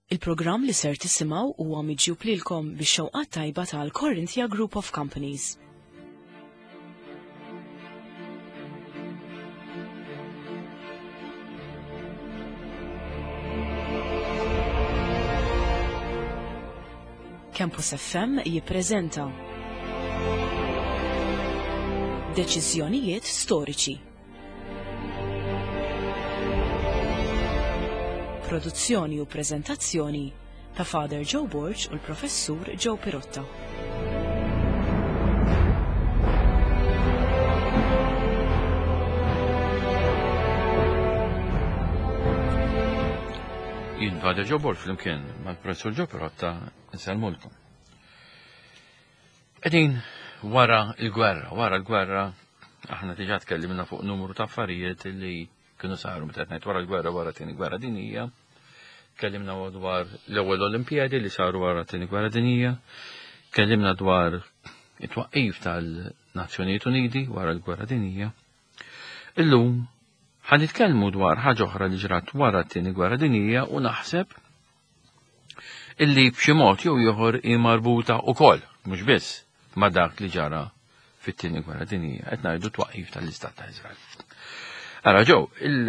Il-programm li ser tisimgħu huwa miġjub lilkom bix-xewqat tajba tal-Corinthia Group of Companies. Campus FM jippreżenta Deċiżjonijiet storiċi. Produzzjoni u preżentazzjoni ta' Father Joe Borg u l-Professur Joe Pirotta. Jien Father Joe Borg flimkien mal-Professur Joe Pirotta nsalmulkom. Qegħdin wara l-gwerra aħna diġà tkellimna fuq numru ta' affarijiet li kienu saru meta ngħid wara l-gwerra wara tieni gwerra dinjija. Kellimna dwar l-ewwel Olimpjadi li saru wara tieni gwerra dinjija. Kellimna dwar it-twaqqif tal-Nazzjonijiet Uniti wara l-gwerra dinjija. Illum ħanitkellmu dwar ħaġa oħra li ġrat wara tieni gwerra dinjija u naħseb illi b'xi mod jew ieħor hi marbuta wkoll mhux biss ma' dak li ġara fit-tieni gwerra dinjija qed ngħidu twaqqif tal-Istat ta' Iżrael. Ara ġew,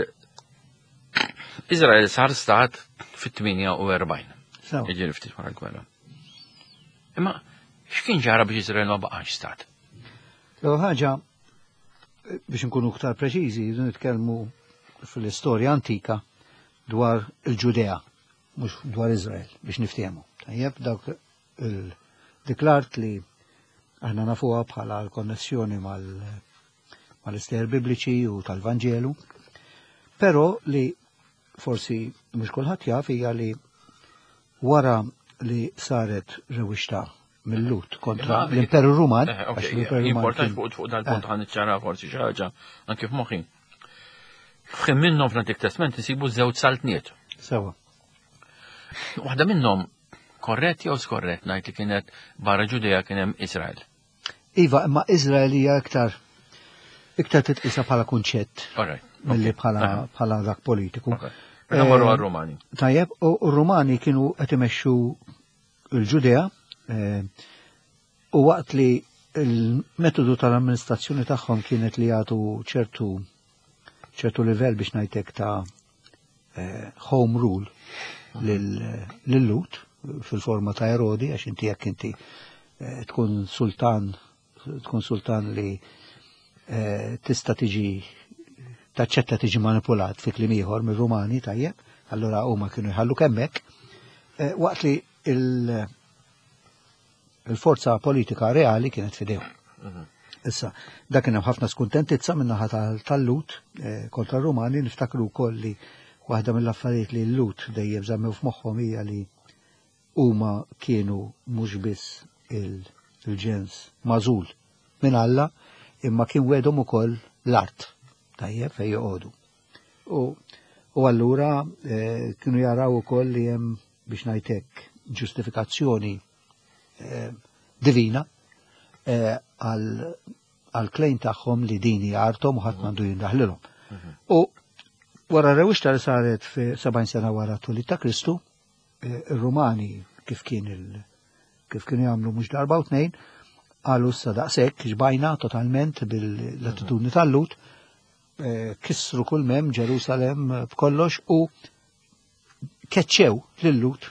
Iżrael sar stat fit-48. Jiġri ftit wara l-gwerra. Imma x'kien ġara biex Iżrael ma baqax stat? L-ewwel ħaġa biex nkunu aktar preċiżi, nitkellmu fil-istorja antika dwar il-Ġudea, mhux dwar Iżrael biex niftehmu. Tajjeb dawk dik l-art li aħna nafuha bħala l-konnessjoni mal-ister bibliċi u tal-Vanġelu, però li forsi mhux kulħadd jaf hija li wara li saret rewixta mill-Lut kontra l-Imperu Ruman. Importanti fuq dal-punt ħan niċċara forsi xi ħaġa anke f'moħħi. F'ħin minnhom fl-Antik Testament insibu żewġ saltniet. Sewa. Waħda minnhom korrett jew skorrett ngħid li kienet barra Ġudea kien hemm Iżrael. Iva, imma Iżrael hija iktar titqisha bħala kunċett milli bħala dak politiku. Marru għar-Rumani. Tajjeb, u r-Rumani kienu qed imexxu l-Ġudea u waqt li l-metodu tal-amministrazzjoni tagħhom kienet li jagħtu ċertu livell biex ngħidlek ta' home rule lil-Lut fil-forma ta' Erodi għax inti jekk inti tkun sultan li tista' taċċetta tiġi manipulat fi kliem ieħor mir-Rumani tajjeb, allura huma kienu jħallu hemmhekk waqt li il-forza politika reali kienet fidejhom. Issa, dak kien hemm ħafna skuntentizza min-naħa tal-Lut kontra r-Rumani, niftakru wkoll li waħda mill-affarijiet li l-Lut dejjem żammew f'moħħhom hija li huma kienu mhux biss il-ġens mażul minn Alla, imma kien wedhom ukoll l-art tajjeb fejn joqogħdu. U allura kienu jaraw ukoll li hemm biex ngħidlek ġustifikazzjoni divina għal-klejn tagħhom li din hija arthom u ħadd m'għandu jindaħlilhom. U wara r-rewixta li saret fi 70 sena wara t-twelid ta' Kristu, ir-Rumani kif kienu jagħmlu mhux darba u tnejn, qalu issa daqshekk ġbajna totalment bil-attitudni tal-Lut, kissru kull mem Ġerusalem b'kollox u keċċew lil-Lut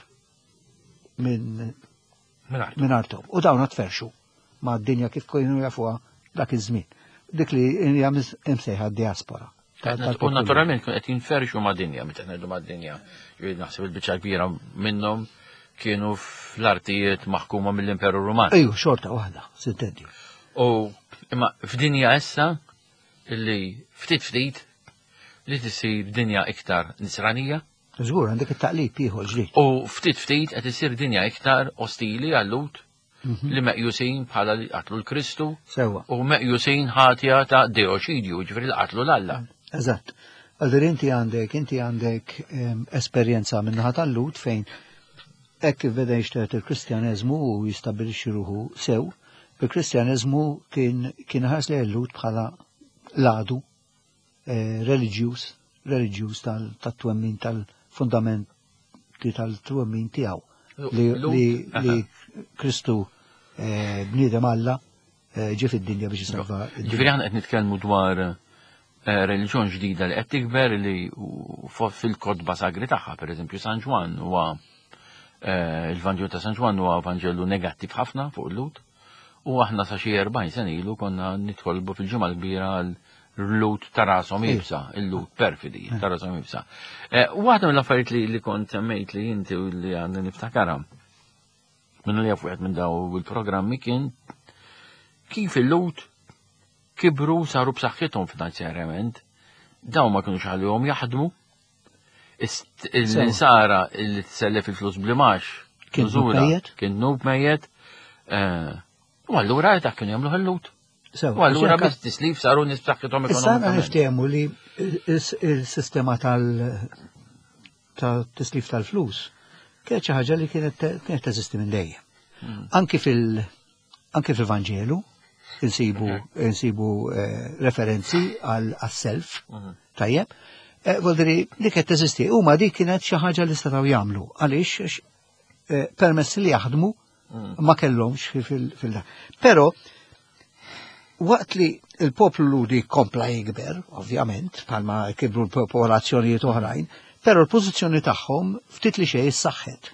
minn arthom. U dawn tferxu ma' d-dinja kif kienu jafuha dak iż-żmien. Dik li hija msejħa d-diaspora. U naturalment qed jinferxu ma' dinja, meta ngħidu ma' dinja, naħseb il-biċċa kbira minnhom kienu fl-artijiet maħkuma mill-Imperu Ruman. Ejju, xorta waħda, sintendi. U imma f'dinja issa illi ftit li tisir dinja iktar nisranija. Żgur għandek it-taqlib ieħor ġdid. U ftit qed isir dinja iktar ostili għall-Lut li meqjusin bħala li qatlu l-Kristu. Sewwa. U meqjusin ħatja ta' deoċidju, ġifieri li qatlu l-Alla. Eżatt. Għaldir inti għandek esperjenza min-naħa tal-Lut fejn hekk kif beda jixtieq il-Kristjaneżmu u jistabbilixxi ruħu sew, il-Kristjaneżmu kien ħares li l-Lut bħala l-għadu reliġjuż tat-twemmin tal-fundament l-punti tal-twemmin tiegħu li Kristu bniedem Alla ġie fid-dinja biex jisalva d-dinja. Ġifieri aħna qed nitkellmu dwar reliġjon ġdida li qed tikber li fil-kodba sagri tagħha, pereżempju San Ġwan huwa il-Vanġelu ta' San Ġwan huwa Vanġelu negattiv ħafna fuq il-lut. U aħna sa xi 40 sena ilu konna nitkolbu fil-ġimgħa l-kbira l-lut ta' rashom ibsa, il-lut perfidi ta' rashom ibsa. Waħda mill-affarijiet li kont semmejt li inti u li għandna niftakara minnu li jafu minn daw il-programmi kien kif il-lut kibru saru b'saħħithom finanzjarjament, daw ma kienux għalihom jaħdmu, il-sara li tsellef il-flus blimax, kien nub mejjed, u allura dak kienu jagħmlu ħallut. U allura biss tislif saru nies b'saħħithom ekonomikament. Issa niftehmu li il-sistema tal-tislif tal-flus kienet xi ħaġa li kienet teżisti minn dejjem. Anki fil-Vanġelu insibu referenzi għal-self, tajjeb, voldiri li kienet teżisti, huma dik kienet xi ħaġa li setgħu jagħmlu għaliex permess li jaħdmu ma kellhomx fil-dak. Però waqt li il-poplu ludi kompla jikber, ovvjament, bħalma kibru l-popolazzjonijiet oħrajn, però l-pożizzjoni tagħhom ftit li xejn issaħħet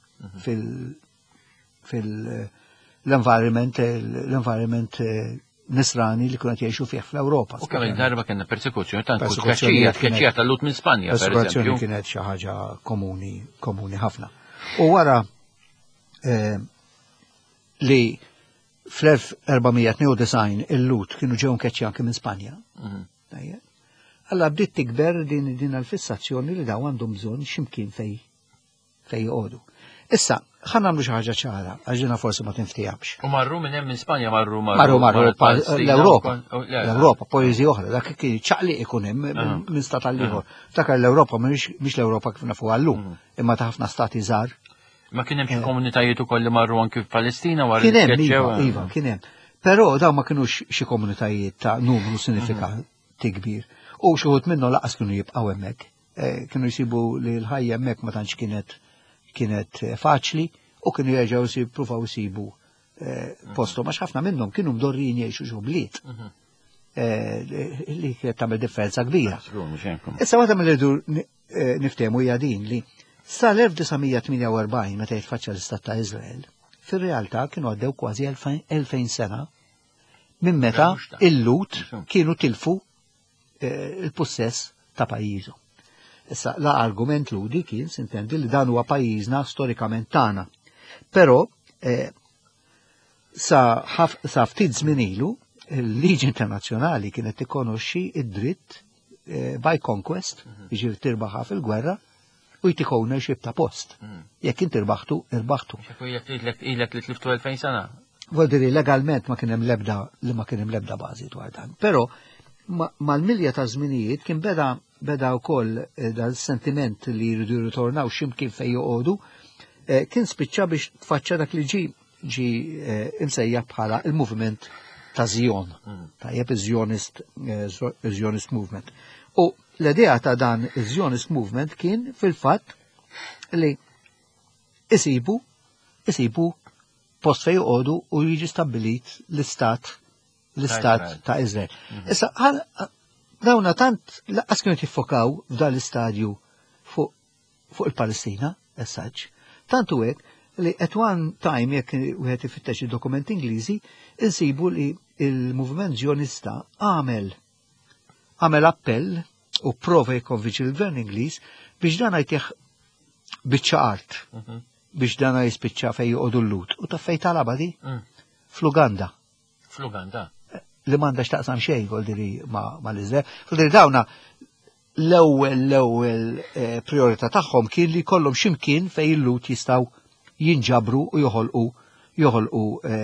l-environment nisrani li kunet jgħixu fih fl-Ewropa. U kemm darba kena persekuzzjoni tant tkeċċija tal-lut minn Spanja. Persekuzzjoni kienet xi ħaġa komuni ħafna. U wara li fl-1492 il-lut kienu ġew nkeċċi anke minn Spanja. Alla bdiet tikber din l-fissazzjoni li daw għandhom bżonn x'imkien fej joqogħdu. Issa, ħan nagħmlu xi ħaġa ċara, għax forsi ma tinftihomx. U marru minn hemm minn Spanja marru l-Ewropa, pajjiżi oħra, dak kien ċaqliq ikun hemm minn stat għal ieħor. Dak l-Ewropa mhix l-Ewropa kif nafu llum, imma ta' ħafna stati żgħar. Ma kien hemm xi komunitajiet ukoll li marru anke f'Palestina wara kien hemm, iva, kien hemm. Però dawn ma kinux xi komunitajiet ta' numru sinifikanti kbir. U xi wħud minnhom laqas kienu jibqgħu hemmhekk. Kienu jsibu li l-ħajja hemmhekk ma tantx kienet faċli u kienu jerġgħu jippruvaw isibu posthom għax ħafna minnhom kienu mdorrin jgħixu xi bliet. Li kienet tagħmel differenza kbira. Issa waħda mill-irdu niftehmu hija din li sal-1948 meta jitfaċċa l-Istat ta' Iżrael, fir-realtà kienu għaddew kważi 2000 sena minn meta il-lut kienu tilfu il-possess ta' pajjiżu. Issa la argument ludi kien sintendi li dan huwa pajjiżna storikament tagħna. Però sa ftit żmien ilu il-liġi internazzjonali kienet tikkonoxxi id-dritt by conquest, jiġi tirbaħa fil-gwerra u jtik ownership ta' post. Jekk inti irbaħtu. Ilek li tliftu 2000 sena. Voldiri legalment ma kien hemm l-ebda bażi dwar dan. Però mal-milja ta' żminijiet kien beda wkoll dal-sentiment li jridu jirritornaw x'imkien fejn joqogħdu, kien spiċċa biex tfaċċa dak li ġi imsejjaħ bħala il-movement ta' Zion, tajjeb iż-Zionist movement. U l-idea ta' dan iż-Zionist movement kien fil-fatt li isibu post fejn joqogħdu u jiġi stabbilit l-istat ta' Iżrael. Issa dawna tant laqqas kienu jiffokaw f'dan l-istadju fuq il-Palestina, as-saġġ, tantu hekk li at one time jekk wieħed ifittex id-dokumenti Ingliżi insibu li il-moviment Zionista għamel appell u prova jikkonvinċi l-gvern Ingliż biex dan jtieħ biċċa art biex dan jispiċċa fejn joqogħdu l-lut. U ta' fejn talaba di? Fl-Uganda. Fl-Uganda? Li m'għandax taqsam xejn voldiri ma' l-Iżrael. Voldiri dawna l-ewwel priorità tagħhom kien li jkollhom x'imkien fejn il-lut jistgħu jinġabru u joħolqu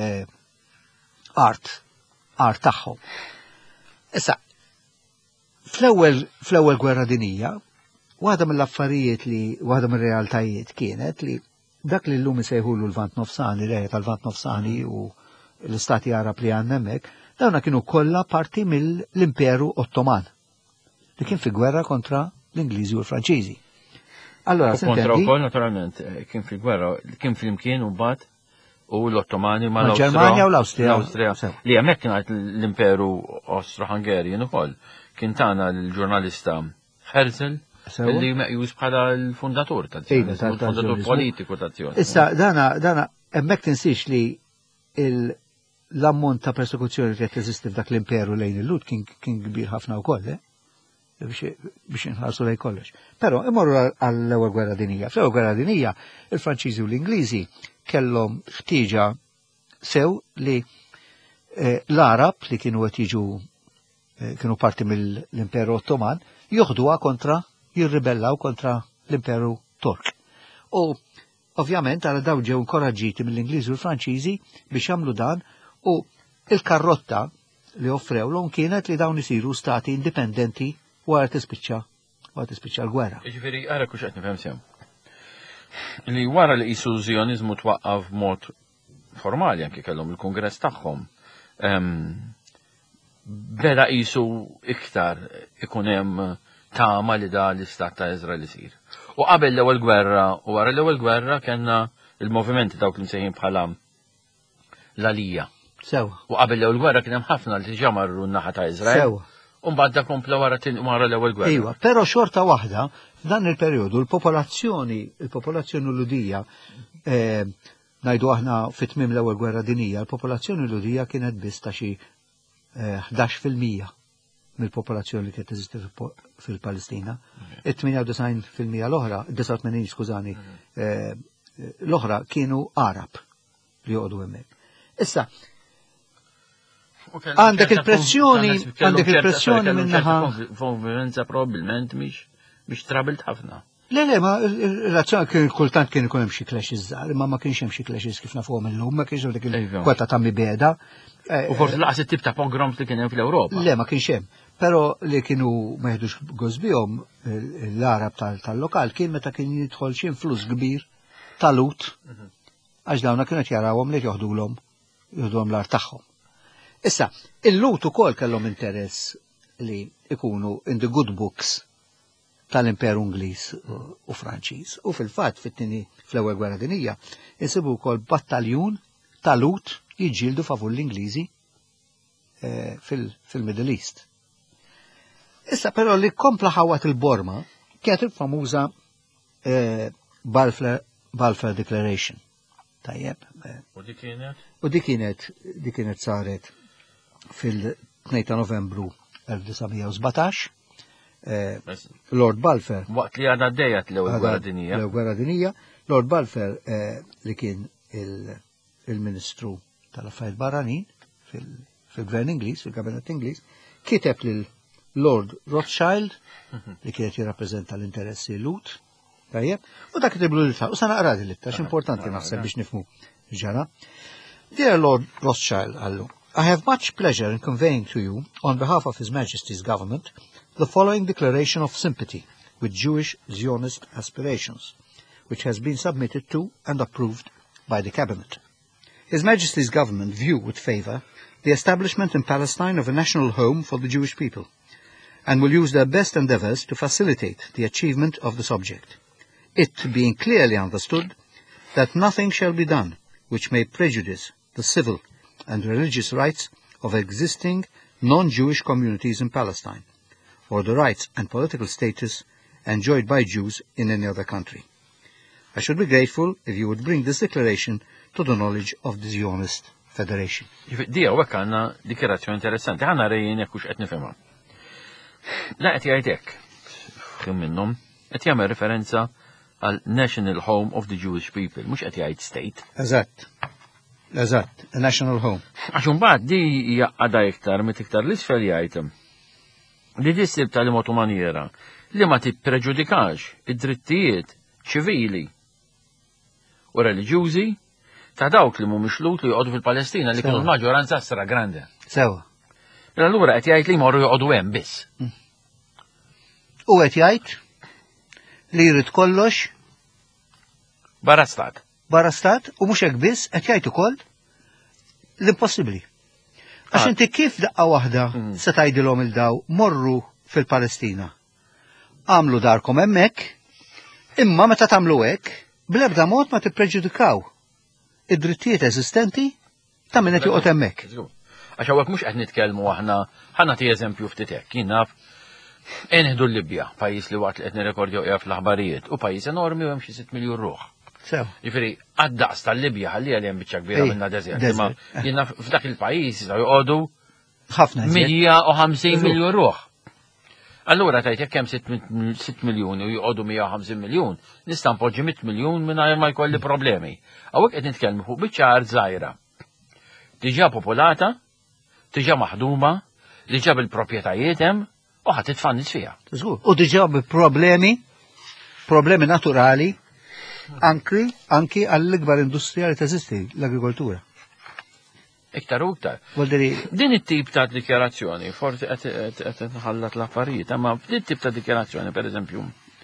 art tagħhom. Issa, fl-ewwel gwerra dinija, waħda mill-affarijiet waħda mill-realtajiet kienet li dak li llum isejħulu l-Vant Nofsani, reja tal-Vant Nofsani u l-Istati Arab li għandna hemmhekk, dawna kienu kollha parti mill-Imperu Ottoman li kien fi gwerra kontra l-Ingliżi u l-Franċiżi. Allora, U kontra sintendi, wkoll naturalment kien fil-gwerra, kien flimkien u mbagħad u l-Ottomani ma Mal-Ġermanja u l-Awstrija. Li hemmhekk kien l-Imperu Austro-Hungarian ukoll. Kien tagħna l-ġurnalista Herzl li meqjus bħala l-fundatur tal-fundatur politiku tal-Zjonizmu. Issa, dana, hemmhekk tinsix li l-ammont ta' persekuzzjoni li qed teżisti f'dak l-imperu lejn il-lut kien kbir ħafna wkoll, biex inħarsu lejn kollox. Però imorru għall-ewwel gwerra dinija. Fl-ewwel gwerra dinija il-Franċiżi u l-Ingliżi kellhom ħtieġa sew li l-Arab li kienu qed jiġu kienu parti mill-Imperu Ottoman joħduha kontra jirribellaw kontra l-Imperu Tork. U ovvjament għal daw ġew inkoraġġiti mill-Ingliżi u l-Franċiżi biex jagħmlu dan u il-karrotta li offrewlhom kienet li dawn isiru stati indipendenti wara tispiċċa l-gwerra. Jiġifieri ara kux qed nifhem sew. Li wara li qisu l-Zjonizmu twaqqaf mod formali anke kellhom il-kongress tagħhom. Beda qisu iktar ikun hemm tama li da l-istat ta' Iżrael isir. U qabel l-ewwel gwerra u wara l-ewwel gwerra kellna il-movimenti dawk li msejħin bħala l-Alija. Sewa. U qabel l-ewwel gwerra kien hemm ħafna li diġà marru n-naħa ta' Iżrael. Sewa. U mbagħad da kompla wara l-ewwel gwerra. Iva, però xorta waħda f'dan il-perjodu l-popolazzjoni ludija ngħidu aħna fit-tmiem l-ewwel gwerra dinija, l-popolazzjoni ludija kienet biss ta' xi 11% mill-popolazzjoni li kienet teżisti fil-Palestina. Il-98% l-oħra, 89 skużani, l-oħra kienu Arab li joqogħdu hemmhekk. Issa, għandek il-pressjoni minnaħa. Konvivenza probabbilment mhix trabilt ħafna. Le, ma il-razzjoni kien kultant kien ikun hemm xi clashes żgħar, imma ma kienx hemm xi clashes kif nafuhom illum, ma kienx dik il-kwetta ta' mibeda. U forsi laqas it-tip ta' pogroms li kien hemm fl-Ewropa. Le, ma kienx hemm. Però li kienu ma jeħdux goż bihom l-Arab tal-lokal kien meta kien jidħol xi influss kbir tal-lut għax dawna kienu qed jarawhom li joħdulhom l-art tagħhom. Issa, il-lut ukoll kellhom interess li ikunu in the good books tal-Imperu Ingliż u Franċiż. U fil-fatt fit-tieni fl-ewwel gwerra dinija insibu wkoll battaljun tal-lut jiġġieldu favur l-Ingliżi fil-Middle East. Issa però li kompla ħawat il-Borma kienet il-famuża Balfour Declaration. Tajjeb. U dik kienet saret fil-2 ta' Novembru 1917. Lord Balfour. Waqt li għadha d-dejjat l-ewwel gwerra dinija. L-ewwel gwerra dinija, Lord Balfour li kien il-Ministru tal-Affarijiet Barranin fil-Gvern Ingliż, fil-Kabinet Ingliż, kiteb lil Lord Rothschild li kienet jirrappreżenta l-interessi lut. Tajjeb, u dak kitiblu l-ittra, u sa naqra l-ittra, x'importanti naħseb biex nifhmu ġara. Dear Lord Rothschild għallu, I have much pleasure in conveying to you, on behalf of His Majesty's government, the following declaration of sympathy with Jewish Zionist aspirations, which has been submitted to and approved by the Cabinet. His Majesty's government view with favour the establishment in Palestine of a national home for the Jewish people, and will use their best endeavours to facilitate the achievement of this object, it being clearly understood that nothing shall be done which may prejudice the civil and religious rights of existing non-Jewish communities in Palestine, or the rights and political status enjoyed by Jews in any other country. I should be grateful if you would bring this declaration to the knowledge of the Zionist Federation. Dija, u għanna dikjerazzjoni interessanti, għanna rejjen jekkux qed nifhimha. La qed jgħid hekk, fim minnhom, qed jagħmel referenza għal National Home of the Jewish People, mhux qed jgħid state. Eżatt, a national home. Għax imbagħad di jaqgħadha iktar mit iktar l-isfel jgħid li dissib tal-imotu maniera li ma tippreġudikax id-drittijiet ċivili u reliġjużi ta' dawk li mhumiex lut li joqogħdu fil-Palestina li kienu l-maġġoranza stragrande. Sewa. Allura qed jgħid li jmorru joqogħdu hemm biss. U qed jgħid li jrid kollox barra stat. Barra stat u mhux hekk biss qed jgħid ukoll l-impossibbli. Għax inti kif daqqa waħda se tgħidilhom il-daw morru fil-Palestina. Għamlu darkom hemmhekk, Imma meta tagħmlu hekk, bl-ebda mod ma tippreġudikaw id-drittijiet eżistenti ta' min qed joqgħod hemmhekk. Għax hawnhekk mhux qed nitkellmu aħna nagħti eżempju ftit hekk. Jien naf nieħdu l-Libja, pajjiż li waqt li qed nirrekordjaw qiegħed fl-aħbarijiet, u pajjiż enormi u hemm xi 6 miljun ruħ. Jifieri għad-daqs tal-Libja ħallija li hemm biċċa kbira minnha deżert. Imma jiena f'dak il-pajjiż joqogħdu ħafna 150 miljun ruħ. Allura tajt jekk hemm 6 miljun u joqogħdu 150 miljun, nista' npoġġi 100 miljun mingħajr ma jkolli problemi. Hawnhekk qed nitkellmu fuq biċċa art żgħira. Diġà popolata, diġà maħduma, diġà bil-proprjetajiet hemm u ħadd titfannis fiha. Żgur. U diġà bi problemi naturali anki għall-ikbar industrija li teżisti l-agrikoltura. Iktar u iktar. Din it-tip ta' dikjarazzjoni, forsi qed nħallat l-affarijiet, imma din it-tip ta' dikjarazzjoni, pereżempju,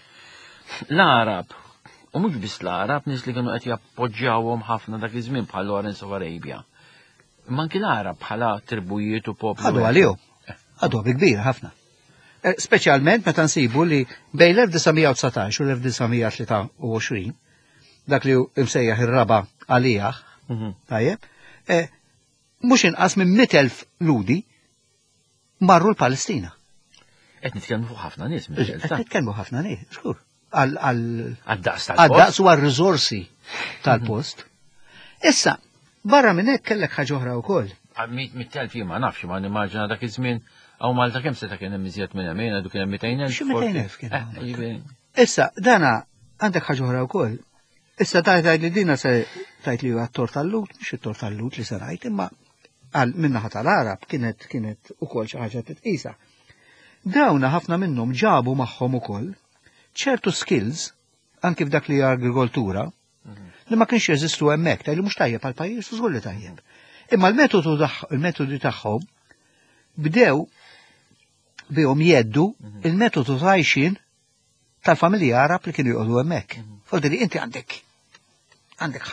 l-Arab, u mhux biss l-Arab, nies li kienu qed jappoġġjawhom ħafna dak iż-żmien bħal Lawrence of Arabia. Imma anki l-Arab bħala tribujiet u poplu. Ħadu għalihom. Ħadu bi kbira ħafna. Speċjalment meta nsibu li bejn l-1919 u l-1923 dak li msejjaħ ir-raba għalijah, tajjeb, mhux inqas minn 100,000 ludi marru l-Palestina. Qed nitkellmu fuq ħafna nies, qed nitkellmu ħafna nies, żgur. Għad-daqs Għad-daqs u għar-riżorsi tal-post. Issa, barra minn hekk kellek ħaġa oħra wkoll. 100,000 jien ma nafx ma nimmaġina dak iż-żmien hawn Malta kemm seta' kien hemm iżjed minn hemm għadu kien hemm 200,000. Xi 200,000 kien. Issa, dana għandek ħaġa oħra wkoll. Issa tajt li dina se tajt li huwa t-tort tal-lut, mhux it-tort tal-lut li se ngħid, imma minnaħa tal-Arab kienet ukoll xi ħaġa titqisa. Dawna ħafna minnhom ġabu magħhom ukoll ċertu skills anki f'dak li agrikoltura li ma kienx jeżistu hemmhekk, tajli mhux tajjeb għal pajjiż u żgur li tajjeb. Imma il-metodi tagħhom bdew bihom jeddu il-metodu tajxin tal-familji Arab li kienu jqogħdu hemmhekk. Fodri inti għandek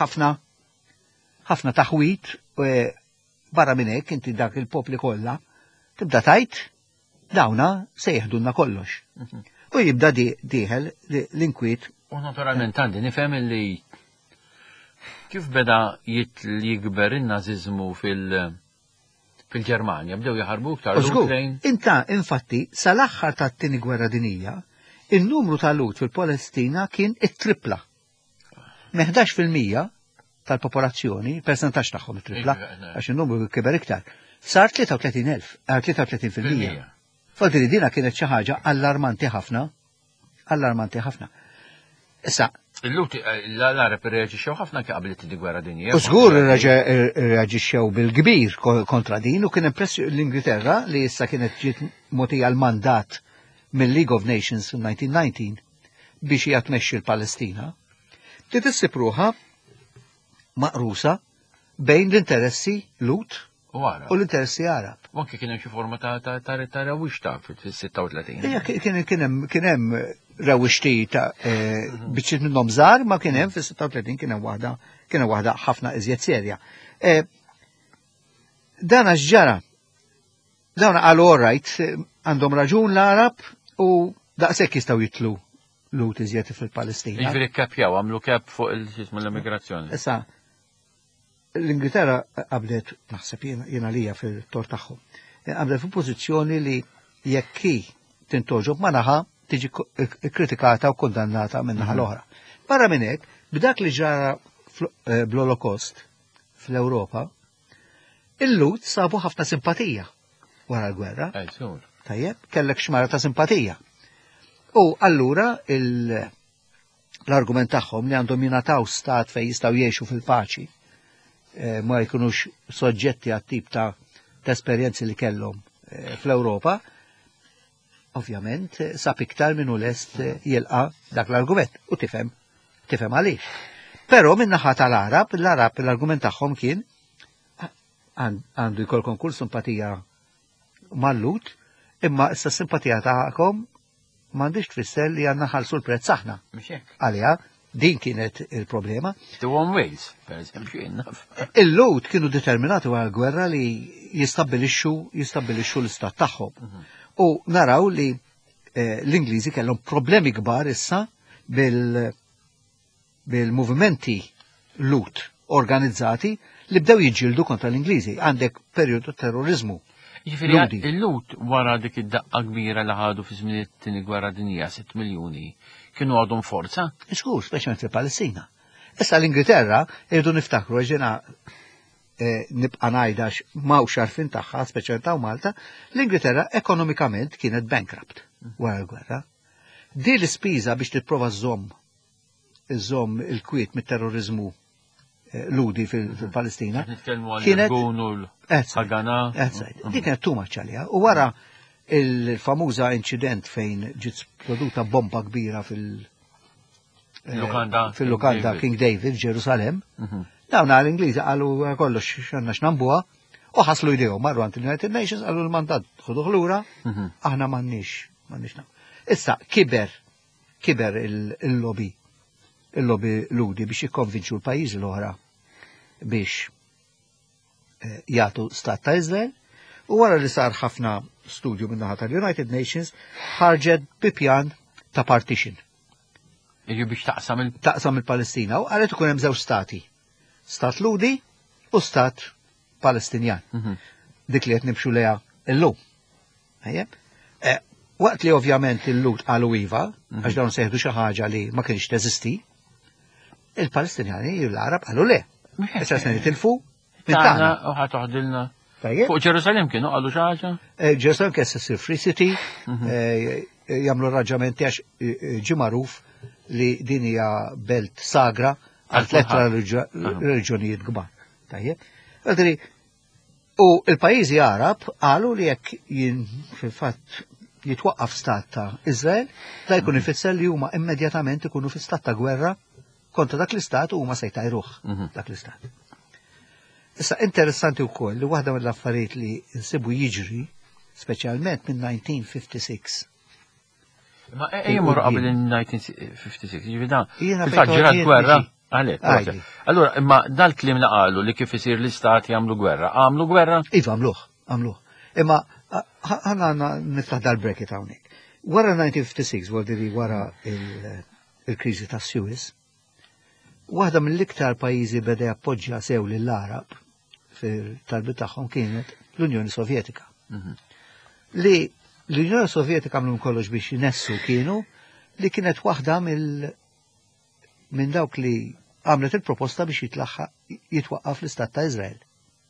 ħafna taħwit barra minn hekk inti dak il-popli kollha tibda tajt dawna se jeħdulna kollox. U jibda dieħel l-inkwiet. U naturalment għandi nifhem li kif beda jikber in-naziżmu fil-Ġermanja bdew jaħarbu iktar lejn. Inta infatti sal-aħħar tat-tieni gwerra dinjija in-numru tal-lut fil-Palestina kien it-tripla. 11% tal-popolazzjoni, il-persentaġġ tagħhom it-tripla, għax in-numru kiber iktar, sar 33%. Fodri dina kienet xi ħaġa allarmanti ħafna. Issa, il-lut l-Arab irreaġixxew ħafna qabel it-tieni gwerra dinjija. U żgur irreaġixxew bil-kbir kontra din u kien l-Ingilterra li issa kienet ġiet mogħtija l-mandat mill-League of Nations fil-1919 biex hija tmexxi l-Palestina, li tissipruha maqrusa bejn l-interessi lut u l-interessi Arab. U anke kien hemm xi forma ta' rawixta fil-36. Kien hemm rawixti ta' biċċiet minnhom żgħar ma kien hemm fis-36 kien hemm waħda ħafna iżjed serja. Dan għax ġara. Dawn qalu all right, għandhom raġun l-Arab u daqshekk jistgħu jitlu lut iżjed fil-Palestina. Jiġifieri kkapjaw, għamlu kap fuq l-immigrazzjoni. Issa, l-Ingilterra qablet, naħseb jiena lija fil-tor tagħhom, qablet fil-pożizzjoni li jekk tintoġob ma naħa tiġi kritikata u kondannata minn naħa l-oħra. Barra minn hekk, b'dak li ġara bl-Holocaust fl-Ewropa, il-lut sabu ħafna simpatija wara l-gwerra. Tajjeb, kellek xmara ta' simpatija. U allura l-argument tagħhom li għandhom jingħataw stat fejn jistgħu jgħixu fil-paċi ma jkunux soġġetti għat-tip ta' esperjenzi li kellhom fl-Ewropa, ovvjament sab iktar minnu lest jilqa' dak l-argument u tifhem għaliex. Però min-naħa tal-Arab, l-argument tagħhom kien għandu jkollkom kull simpatija mal-lut, imma issa simpatija tagħkom m'għandix tfisser li għandna ħalsu l-prezz aħna. Għalija, din kienet il-problema. Wales, per eżempju, il-lut kienu determinati għal gwerra li jistabbilixxu l-istat tagħhom. U naraw li l-Ingliżi kellhom problemi kbar issa bil-movimenti lut organizzati li bdew jiġġieldu kontra l-Ingliżi. Għandek perjodu terrorizmu. Ġifieri il-lut wara dik id-daqqa kbira li ħadu fi żmien it-tieni gwerra dinjija 6 miljuni kienu għadhom forza? Żgur, speċjalment fil-Palestina. Issa l-Ingilterra irdu niftakru ġena nibqa' ngħidax m'hawnx xarfin tagħha, speċjalment ta' Malta, l-Ingilterra ekonomikament kienet bankrupt wara l-gwerra. Di l-ispiża biex tipprova żomm il-kwiet mit-terrorizmu ludi fil-Palestina. Kienet l-Ħagana. Dik kienet too much għalija. U wara il-famuża incident fejn ġiet produta bomba kbira fil-lokanda King David Ġerusalem, dawna l-Ingliżi qalu kollox x'għandna x'nambuha u ħaslu jdejhom marru għand il-United Nations qalu l-mandat ħuduh lura, aħna m'għandniex. Issa kiber il-lobby ludi biex jikkonvinċu l-pajjiżi l-oħra biex jagħtu stat ta' Iżrael u wara li sar ħafna studju min-naħa tal-United Nations ħarġet bi pjan ta' partition. Biex taqsam il-Palestina u qalet ikun hemm żewġ stati. Stat ludi u stat Palestinjan. Dik li qed nimxu leha illum. Waqt li ovvjament il-lut qalu iva, għax dawn seħdu xi ħaġa li ma kienx teżisti, il-Palestinjani l-Arab qalu le. Issa se nitilfu minn tagħna. U ħatoħdilna. Fuq Ġerusalem kienu qalu xi ħaġa? Ġerusalem kien issir free city, jagħmlu raġamenti għax ġie magħruf li din hija belt sagra għal tliet reliġjonijiet kbar. Tajjeb. U l-pajjiżi Arab qalu li jekk fil-fatt jitwaqqaf stat ta' Iżrael, da jkun ifisser li huma immedjatament ikunu fi stat ta' gwerra kontra dak l-istat u huma se jtajruh dak l-istat. Issa interessanti wkoll li waħda mill-affarijiet li nsibu jiġri, speċjalment minn 1956. Ma jemur qabel il-1956, ġivida, fil-fatt ġirat gwerra, għalek. Allora, imma dal-klim li qalu li kif isir l-istat jagħmlu gwerra, għamlu gwerra? Iva, għamluh. Imma ħana niftaħ dal-bracket hawnhekk. Wara 1956, għaldiri wara il-kriżi ta' Suez, waħda mill-iktar pajjiżi beda jappoġġja sew lill-Arab fil-talbit tagħhom kienet l-Unjoni Sovjetika. Li l-Unjoni Sovjetika għamlu kollox biex jinessu kienu li kienet waħda minn dawk li għamlet il-proposta biex jitwaqqaf l-Istat ta' Iżrael.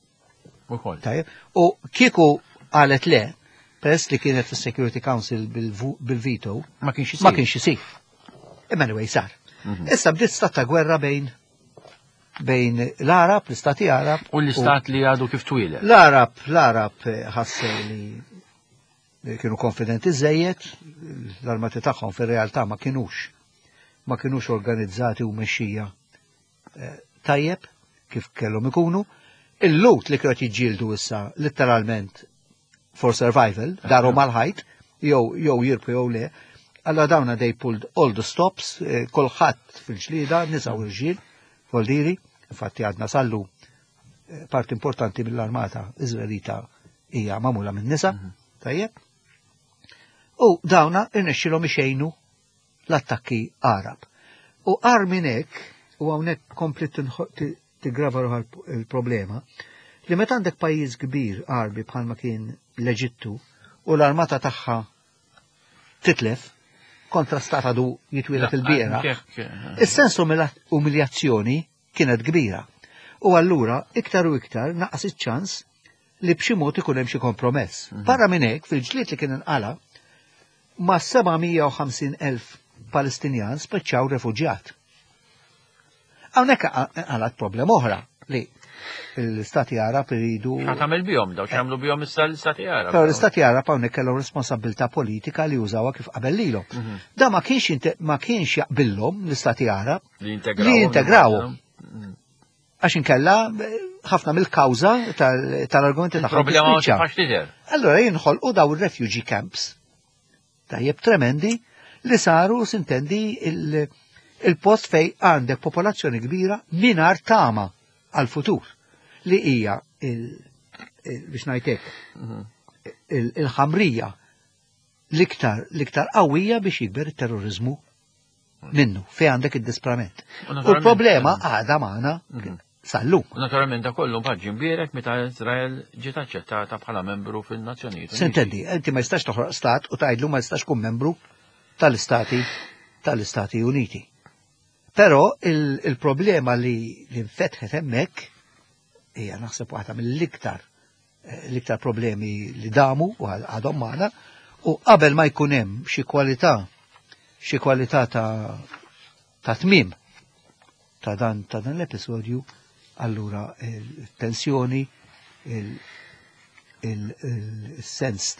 U kieku qalet le, peress li kienet fis-Security Council bil-veto, ma kienx isir. Anyway, sar. Issa bdiet stat ta' gwerra bejn l-Arab, l-Istati Arab. U l-Istat li għadu kif twile. L-Arab ħasser li kienu konfidenti żejjed, l-armati tagħhom fir-realtà ma kienux organizzati u mexxija tajjeb kif kellhom ikunu. Il-lut li kienu jiġġieldu issa letteralment for survival, darhom mal-ħajt, jew jirpu jew le, alla dawna they pulled all the stops, kolħadd fil-ġlieda, nisa u rġiel, voldiri, infatti għadna sallu part importanti mill-armata Iżraelita hija magħmula minn nisa, tajjeb. U dawna irnexxilhom ixejnu l-attakki Arab. U qar minn hekk, u hawnhekk kompli tigrava il-problema, li meta għandek pajjiż kbir Arbi bħalma kien l-Eġittu u l-armata tagħha titlef kontra stat għadu jitwilet il-biera, is-sensu mill-umiljazzjoni kienet kbira. U allura iktar u iktar naqas iċ-ċans li b'xi mod ikun hemm xi kompromess. Barra minn hekk fil-ġlied li kien inqala ma' 750,000 Palestinjan spiċċaw refuġjat. Hawnhekk għalat problema oħra li l-Istati Arab iridu. Għamil bihom, daw xamlu bihom issa l-Istati Arab. Però l-Istati Arab hawnhekk kellhom responsabilità politika li jużawha kif qabel lilhom. Da ma kienx jaqbillhom l-Istati Arab li jintegrawhom. Għax inkella ħafna mill-kawża tal-argumenti tagħhom. Problema ma tifax tidher. Allura jinħolqu daw ir-refugee camps. Tajjeb tremendi li saru sintendi il-post fej għandek popolazzjoni kbira mingħajr tama għal-futur li hija biex ngħidlek il-ħamrija l-iktar qawwija biex jikber it-terrorizmu minnu, fej għandek id-disprament. U naturalment, l-problema għada maħna sallu. Naturalment da kollu paġi mbierek meta Izrael ġiet aċċettata bħala membru fil-Nazzjonijiet Uniti. Sintendi, inti ma jistax toħroq stat u tajdlu ma jistax kun membru tal-Istati Uniti. Però il-problema li nfetħet hemmhekk hija naħseb waħda mill-iktar problemi li damu u għadhom magħna u qabel ma jkun hemm xi kwalità ta' tmiem ta' dan l-episodju, allura il-tensjoni, il-sens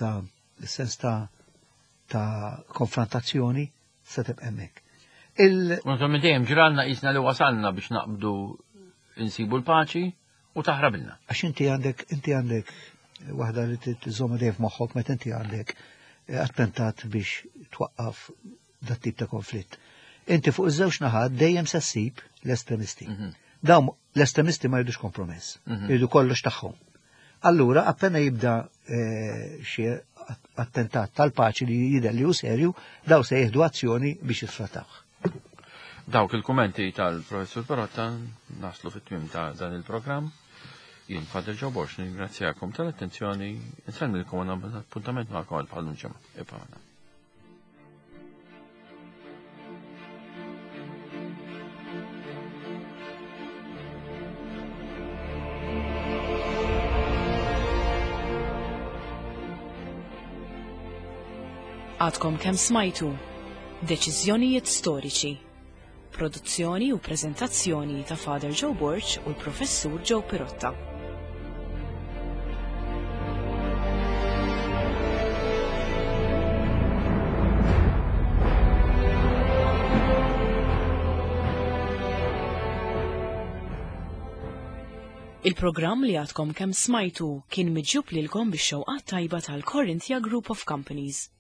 ta' konfrontazzjoni se tibqa' hemmhekk. Naturalment dejjem ġranna qisna li wasalna biex naqbdu insibu l-paċi u taħrabilna. Għax inti għandek waħda li tiżomma dejjem f'moħħok meta inti għandek attentat biex twaqqaf dat tip ta' konflitt. Inti fuq iż-żewġ naħat dejjem se ssib l-estremisti. Dawn l-estremisti ma jridux kompromess, jridu kollox tagħhom. Allura appena jibda xi attentat tal-paċi li jidher li hu serju, daw se jieħdu azzjoni biex jisfrattaw. Dawk il-kummenti tal-Professur Perotta naslu fit-tmiem ta' dan il-programm. Jien Father Joe Borch ningrazzjakom tal-attenzjoni, insemmilkom għandna appuntament magħkom għal bħal ġimgħa. Għadkom kemm smajtu deċiżjonijiet storiċi, produzzjoni u preżentazzjoni ta' Father Joe Borch u l-Professur Joe Perotta. Il-programm li għadkom kemm smajtu kien miġġub lilkom bix-xewqat tajba tal-Corinthia Group of Companies.